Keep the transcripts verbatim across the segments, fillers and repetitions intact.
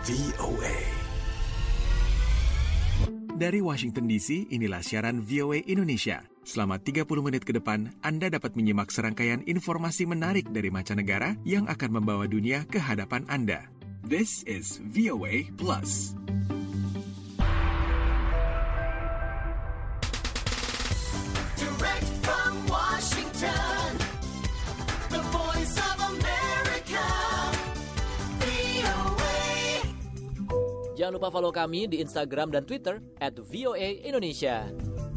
V O A. Dari Washington D C, inilah siaran V O A Indonesia. Selama tiga puluh menit ke depan, Anda dapat menyimak serangkaian informasi menarik dari mancanegara yang akan membawa dunia ke hadapan Anda. This is V O A Plus. Direct from Washington, the voice of America, V O A. Jangan lupa follow kami di Instagram dan Twitter at V O A Indonesia.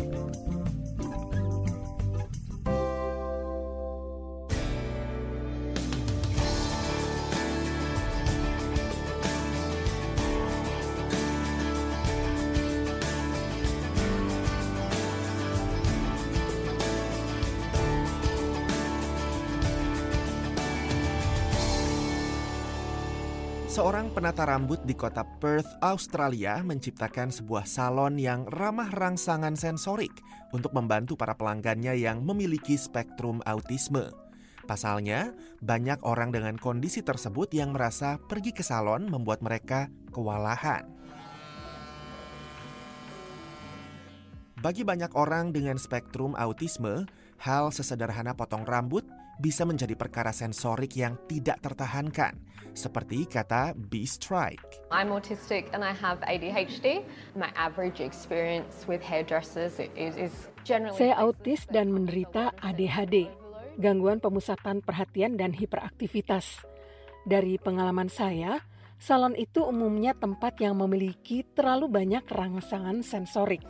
Seorang penata rambut di kota Perth, Australia menciptakan sebuah salon yang ramah rangsangan sensorik untuk membantu para pelanggannya yang memiliki spektrum autisme. Pasalnya, banyak orang dengan kondisi tersebut yang merasa pergi ke salon membuat mereka kewalahan. Bagi banyak orang dengan spektrum autisme, hal sesederhana potong rambut bisa menjadi perkara sensorik yang tidak tertahankan, seperti kata B. Strike. I'm autistic and I have A D H D. My average experience with hairdressers is, is generally... Saya autis dan menderita A D H D, gangguan pemusatan perhatian dan hiperaktivitas. Dari pengalaman saya, salon itu umumnya tempat yang memiliki terlalu banyak rangsangan sensorik.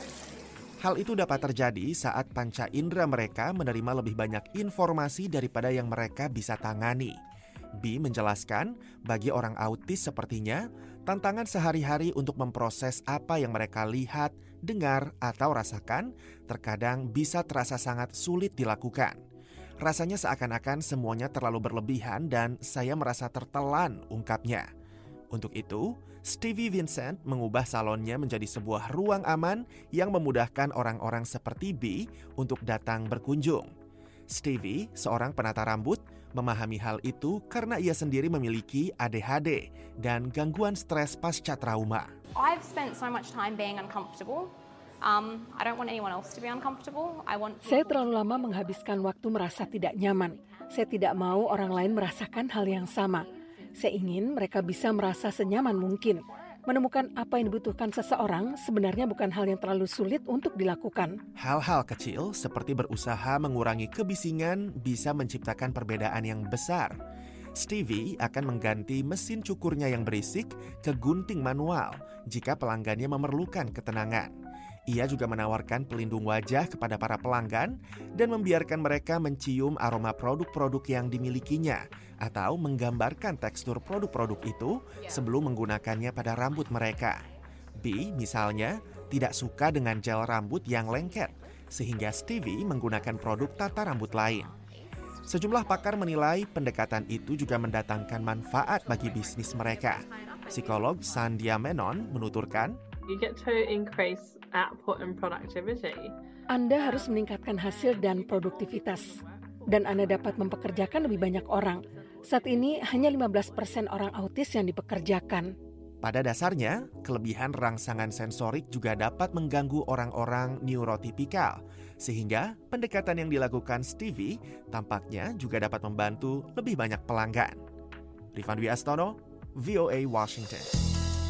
Hal itu dapat terjadi saat panca indera mereka menerima lebih banyak informasi daripada yang mereka bisa tangani. B menjelaskan, bagi orang autis sepertinya, tantangan sehari-hari untuk memproses apa yang mereka lihat, dengar, atau rasakan terkadang bisa terasa sangat sulit dilakukan. Rasanya seakan-akan semuanya terlalu berlebihan dan saya merasa tertelan, ungkapnya. Untuk itu, Stevie Vincent mengubah salonnya menjadi sebuah ruang aman yang memudahkan orang-orang seperti B untuk datang berkunjung. Stevie, seorang penata rambut, memahami hal itu karena ia sendiri memiliki A D H D dan gangguan stres pasca trauma. I've spent so much time being uncomfortable. Um, I don't want anyone else to be uncomfortable. I want Saya terlalu lama menghabiskan waktu merasa tidak nyaman. Saya tidak mau orang lain merasakan hal yang sama. Saya ingin mereka bisa merasa senyaman mungkin. Menemukan apa yang dibutuhkan seseorang sebenarnya bukan hal yang terlalu sulit untuk dilakukan. Hal-hal kecil seperti berusaha mengurangi kebisingan bisa menciptakan perbedaan yang besar. Stevie akan mengganti mesin cukurnya yang berisik ke gunting manual jika pelanggannya memerlukan ketenangan. Ia juga menawarkan pelindung wajah kepada para pelanggan dan membiarkan mereka mencium aroma produk-produk yang dimilikinya atau menggambarkan tekstur produk-produk itu sebelum menggunakannya pada rambut mereka. B, misalnya, tidak suka dengan gel rambut yang lengket, sehingga Stevie menggunakan produk tata rambut lain. Sejumlah pakar menilai pendekatan itu juga mendatangkan manfaat bagi bisnis mereka. Psikolog Sandhya Menon menuturkan, You get to increase output and productivity. Anda harus meningkatkan hasil dan produktivitas. Dan Anda dapat mempekerjakan lebih banyak orang. Saat ini hanya lima belas persen orang autis yang dipekerjakan. Pada dasarnya, kelebihan rangsangan sensorik juga dapat mengganggu orang-orang neurotipikal. Sehingga pendekatan yang dilakukan Stevie tampaknya juga dapat membantu lebih banyak pelanggan. Rifan Dwi Astono, V O A Washington.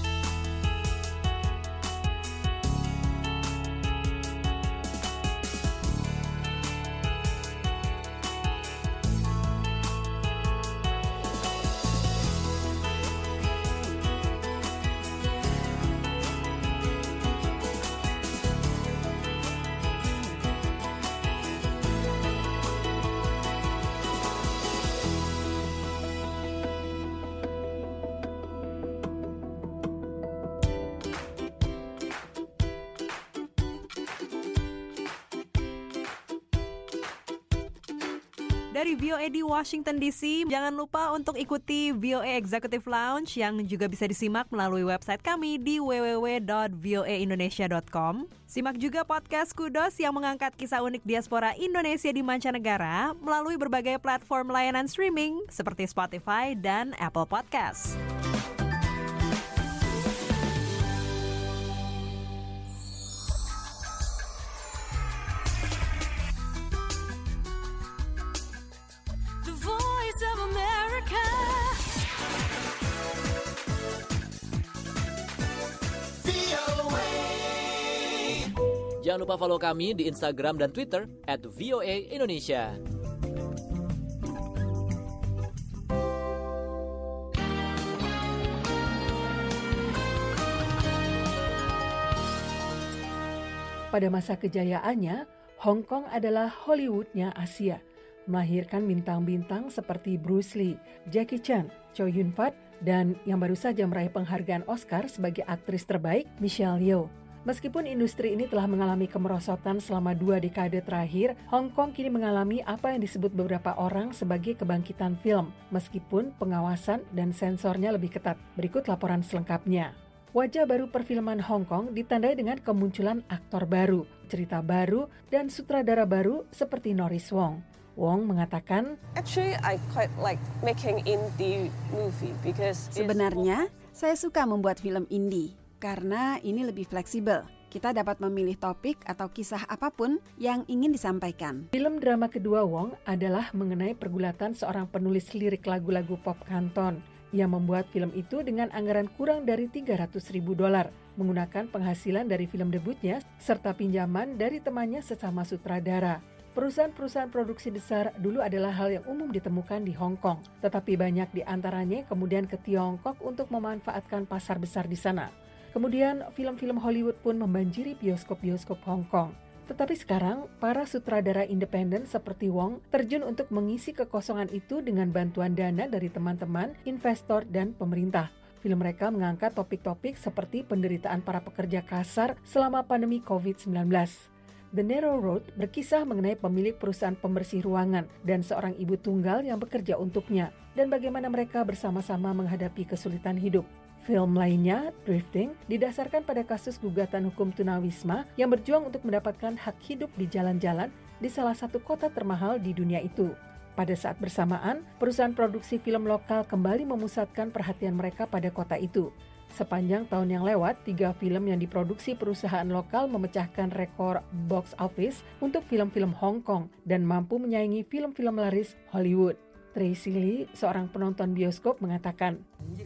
Dari V O A di Washington D C, jangan lupa untuk ikuti V O A Executive Lounge yang juga bisa disimak melalui website kami di w w w dot v o a indonesia dot com. Simak juga podcast Kudos yang mengangkat kisah unik diaspora Indonesia di mancanegara melalui berbagai platform layanan streaming seperti Spotify dan Apple Podcast. Jangan lupa follow kami di Instagram dan Twitter at V O A Indonesia. Pada masa kejayaannya, Hong Kong adalah Hollywoodnya Asia, melahirkan bintang-bintang seperti Bruce Lee, Jackie Chan, Chow Yun-fat, dan yang baru saja meraih penghargaan Oscar sebagai aktris terbaik, Michelle Yeoh. Meskipun industri ini telah mengalami kemerosotan selama dua dekade terakhir, Hong Kong kini mengalami apa yang disebut beberapa orang sebagai kebangkitan film, meskipun pengawasan dan sensornya lebih ketat. Berikut laporan selengkapnya. Wajah baru perfilman Hong Kong ditandai dengan kemunculan aktor baru, cerita baru, dan sutradara baru seperti Norris Wong. Wong mengatakan, Actually, I quite like making indie movie because Sebenarnya, saya suka membuat film indie karena ini lebih fleksibel. Kita dapat memilih topik atau kisah apapun yang ingin disampaikan. Film drama kedua Wong adalah mengenai pergulatan seorang penulis lirik lagu-lagu pop kanton. Ia membuat film itu dengan anggaran kurang dari tiga ratus ribu dolar, menggunakan penghasilan dari film debutnya serta pinjaman dari temannya sesama sutradara. Perusahaan-perusahaan produksi besar dulu adalah hal yang umum ditemukan di Hong Kong, tetapi banyak di antaranya kemudian ke Tiongkok untuk memanfaatkan pasar besar di sana. Kemudian film-film Hollywood pun membanjiri bioskop-bioskop Hong Kong. Tetapi sekarang, para sutradara independen seperti Wong terjun untuk mengisi kekosongan itu dengan bantuan dana dari teman-teman, investor, dan pemerintah. Film mereka mengangkat topik-topik seperti penderitaan para pekerja kasar selama pandemi covid sembilan belas. The Narrow Road berkisah mengenai pemilik perusahaan pembersih ruangan dan seorang ibu tunggal yang bekerja untuknya, dan bagaimana mereka bersama-sama menghadapi kesulitan hidup. Film lainnya, Drifting, didasarkan pada kasus gugatan hukum tunawisma yang berjuang untuk mendapatkan hak hidup di jalan-jalan di salah satu kota termahal di dunia itu. Pada saat bersamaan, perusahaan produksi film lokal kembali memusatkan perhatian mereka pada kota itu. Sepanjang tahun yang lewat, tiga film yang diproduksi perusahaan lokal memecahkan rekor box office untuk film-film Hong Kong dan mampu menyaingi film-film laris Hollywood. Tracy Lee, seorang penonton bioskop, mengatakan,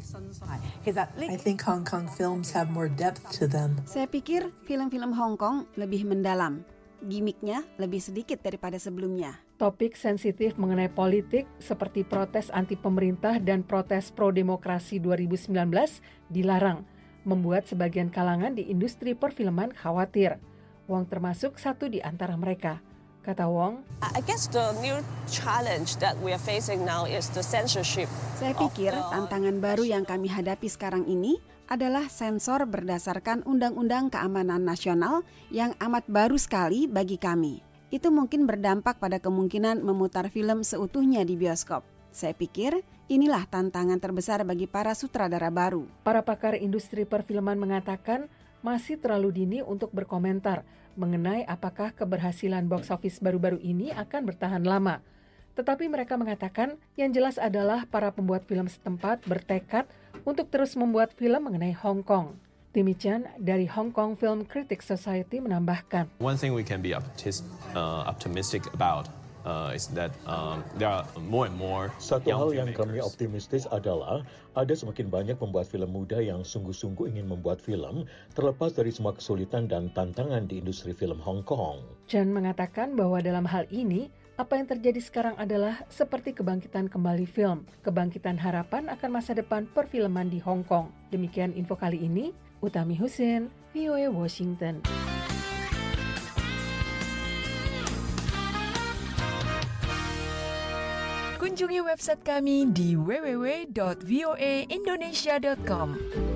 I think Hong Kong films have more depth to them. Saya pikir film-film Hong Kong lebih mendalam. Gimiknya lebih sedikit daripada sebelumnya. Topik sensitif mengenai politik seperti protes anti pemerintah dan protes pro-demokrasi dua ribu sembilan belas dilarang, membuat sebagian kalangan di industri perfilman khawatir. Wong termasuk satu di antara mereka. Kata Wong, I guess the new challenge that we are facing now is the censorship. Saya pikir tantangan baru yang kami hadapi sekarang ini adalah sensor berdasarkan Undang-Undang Keamanan Nasional yang amat baru sekali bagi kami. Itu mungkin berdampak pada kemungkinan memutar film seutuhnya di bioskop. Saya pikir inilah tantangan terbesar bagi para sutradara baru. Para pakar industri perfilman mengatakan masih terlalu dini untuk berkomentar mengenai apakah keberhasilan box office baru-baru ini akan bertahan lama. Tetapi mereka mengatakan yang jelas adalah para pembuat film setempat bertekad untuk terus membuat film mengenai Hong Kong. Timmy Chan dari Hong Kong Film Critics Society menambahkan, One thing we can be optis- uh, optimistic about uh, is that um, there are more and more Satu young hal yang kami filmmakers. optimistis adalah ada semakin banyak pembuat film muda yang sungguh-sungguh ingin membuat film terlepas dari semua kesulitan dan tantangan di industri film Hong Kong. Chan mengatakan bahwa dalam hal ini, apa yang terjadi sekarang adalah seperti kebangkitan kembali film, kebangkitan harapan akan masa depan perfilman di Hong Kong. Demikian info kali ini, Utami Husin, V O A Washington. Kunjungi website kami di w w w dot v o a indonesia dot com.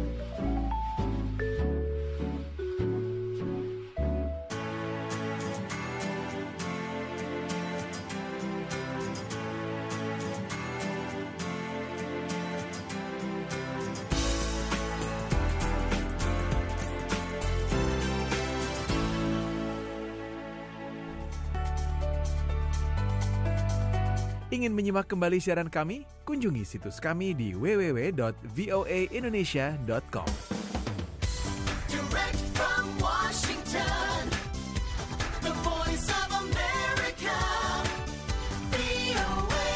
Ingin menyimak kembali siaran kami? Kunjungi situs kami di w w w dot v o a indonesia dot com. Direct from Washington, the voice of America, V O A.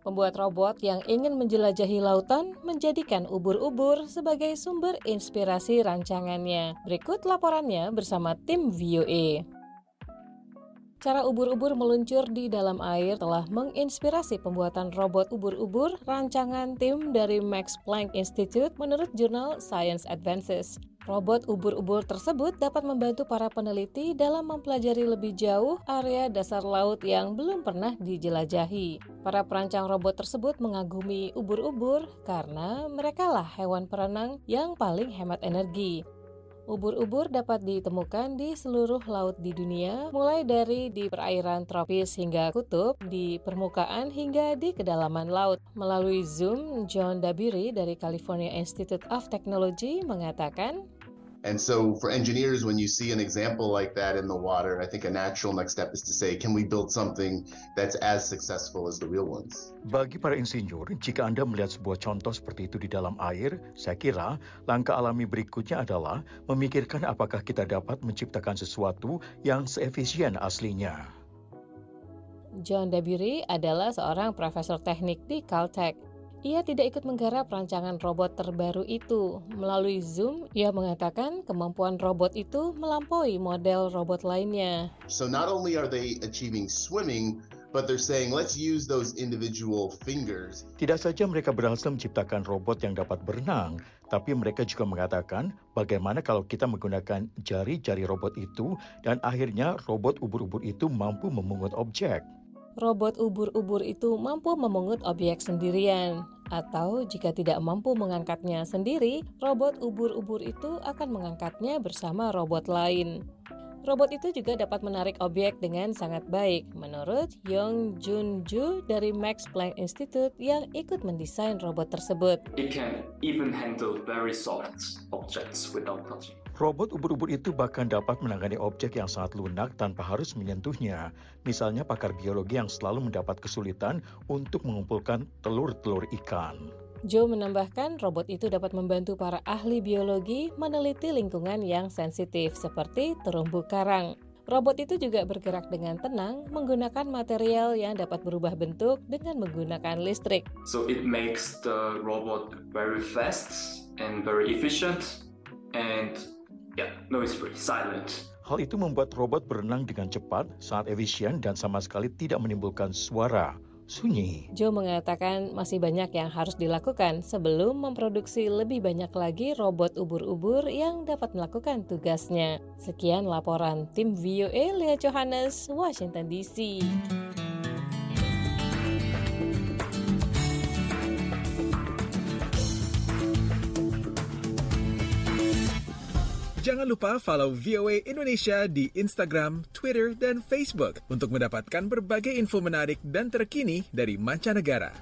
Pembuat robot yang ingin menjelajahi lautan menjadikan ubur-ubur sebagai sumber inspirasi rancangannya. Berikut laporannya bersama tim V O A. Cara ubur-ubur meluncur di dalam air telah menginspirasi pembuatan robot ubur-ubur rancangan tim dari Max Planck Institute menurut jurnal Science Advances. Robot ubur-ubur tersebut dapat membantu para peneliti dalam mempelajari lebih jauh area dasar laut yang belum pernah dijelajahi. Para perancang robot tersebut mengagumi ubur-ubur karena merekalah hewan perenang yang paling hemat energi. Ubur-ubur dapat ditemukan di seluruh laut di dunia, mulai dari di perairan tropis hingga kutub, di permukaan hingga di kedalaman laut. Melalui Zoom, John Dabiri dari California Institute of Technology mengatakan, And so for engineers, when you see an example like that in the water, I think a natural next step is to say, can we build something that's as successful as the real ones? Bagi para insinyur, jika Anda melihat sebuah contoh seperti itu di dalam air, saya kira langkah alami berikutnya adalah memikirkan apakah kita dapat menciptakan sesuatu yang seefisien aslinya. John Dabiri adalah seorang profesor teknik di Caltech. Ia tidak ikut menggarap rancangan robot terbaru itu. Melalui Zoom, ia mengatakan kemampuan robot itu melampaui model robot lainnya. So not only are they achieving swimming, but they're saying let's use those individual fingers. Tidak saja mereka berhasil menciptakan robot yang dapat berenang, tapi mereka juga mengatakan bagaimana kalau kita menggunakan jari-jari robot itu dan akhirnya robot ubur-ubur itu mampu memungut objek. Robot ubur-ubur itu mampu memungut objek sendirian, atau jika tidak mampu mengangkatnya sendiri, robot ubur-ubur itu akan mengangkatnya bersama robot lain. Robot itu juga dapat menarik objek dengan sangat baik, menurut Yong Jun Ju dari Max Planck Institute yang ikut mendesain robot tersebut. It can even handle very soft objects without touching. Robot ubur-ubur itu bahkan dapat menangani objek yang sangat lunak tanpa harus menyentuhnya. Misalnya pakar biologi yang selalu mendapat kesulitan untuk mengumpulkan telur-telur ikan. Joe menambahkan robot itu dapat membantu para ahli biologi meneliti lingkungan yang sensitif seperti terumbu karang. Robot itu juga bergerak dengan tenang menggunakan material yang dapat berubah bentuk dengan menggunakan listrik. So it makes the robot very fast and very efficient and yeah, noise-free, silent. Hal itu membuat robot berenang dengan cepat, sangat efisien dan sama sekali tidak menimbulkan suara. Sunyi. Joe mengatakan masih banyak yang harus dilakukan sebelum memproduksi lebih banyak lagi robot ubur-ubur yang dapat melakukan tugasnya. Sekian laporan tim V O A Leah Johannes, Washington D C. Jangan lupa follow V O A Indonesia di Instagram, Twitter, dan Facebook untuk mendapatkan berbagai info menarik dan terkini dari mancanegara.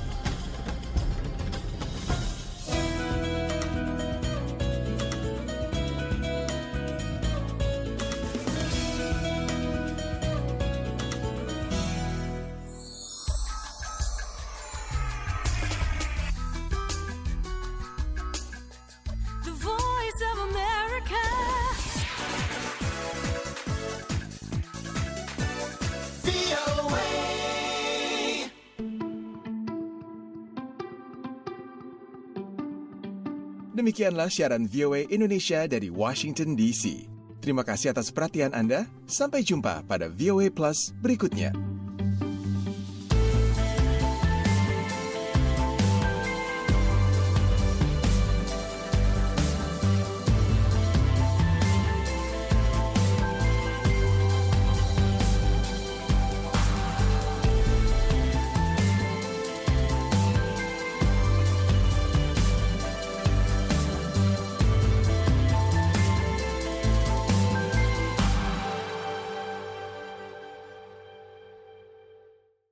Demikianlah siaran V O A Indonesia dari Washington D C. Terima kasih atas perhatian Anda. Sampai jumpa pada V O A Plus berikutnya.